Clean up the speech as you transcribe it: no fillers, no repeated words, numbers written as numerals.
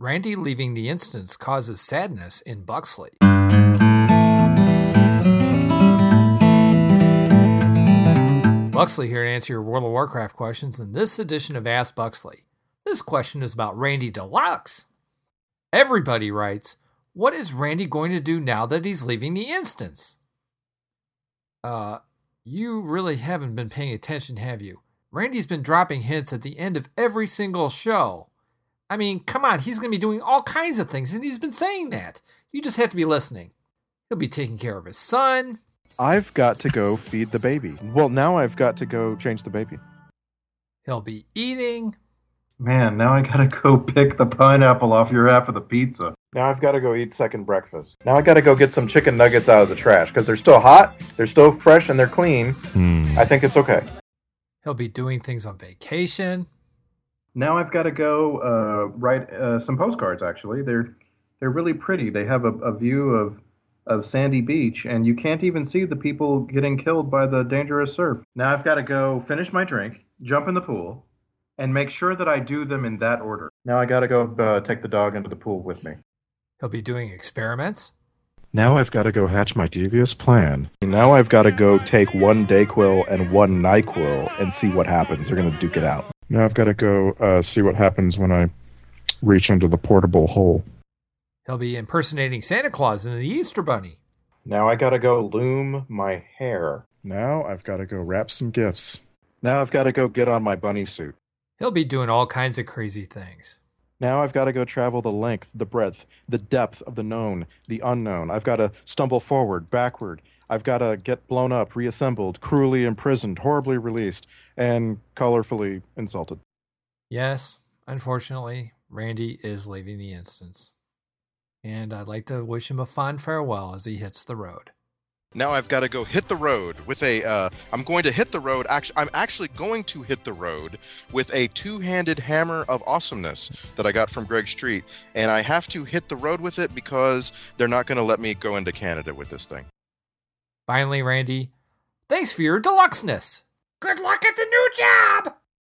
Randy leaving the instance causes sadness in Buxley. Buxley here to answer your World of Warcraft questions in this edition of Ask Buxley. This question is about Randy Deluxe. Everybody writes, what is Randy going to do now that he's leaving the instance? You really haven't been paying attention, have you? Randy's been dropping hints at the end of every single show. I mean, come on, he's going to be doing all kinds of things, and he's been saying that. You just have to be listening. He'll be taking care of his son. I've got to go feed the baby. Well, now I've got to go change the baby. He'll be eating. Man, now I gotta go pick the pineapple off your half of the pizza. Now I've got to go eat second breakfast. Now I got to go get some chicken nuggets out of the trash because they're still hot, they're still fresh, and they're clean. I think it's okay. He'll be doing things on vacation. Now I've got to go write some postcards, actually. They're really pretty. They have a view of Sandy Beach, and you can't even see the people getting killed by the dangerous surf. Now I've got to go finish my drink, jump in the pool, and make sure that I do them in that order. Now I got to go take the dog into the pool with me. He'll be doing experiments. Now I've got to go hatch my devious plan. Now I've got to go take one Dayquil and one NyQuil and see what happens. They're going to duke it out. Now I've got to go see what happens when I reach into the portable hole. He'll be impersonating Santa Claus and the Easter Bunny. Now I got to go loom my hair. Now I've got to go wrap some gifts. Now I've got to go get on my bunny suit. He'll be doing all kinds of crazy things. Now I've got to go travel the length, the breadth, the depth of the known, the unknown. I've got to stumble forward, backward. I've got to get blown up, reassembled, cruelly imprisoned, horribly released, and colorfully insulted. Yes, unfortunately, Randy is leaving the instance. And I'd like to wish him a fond farewell as he hits the road. Now I've got to go hit the road with I'm going to hit the road. I'm actually going to hit the road with a two-handed hammer of awesomeness that I got from Greg Street. And I have to hit the road with it because they're not going to let me go into Canada with this thing. Finally, Randy, thanks for your deluxeness. Good luck at the new job!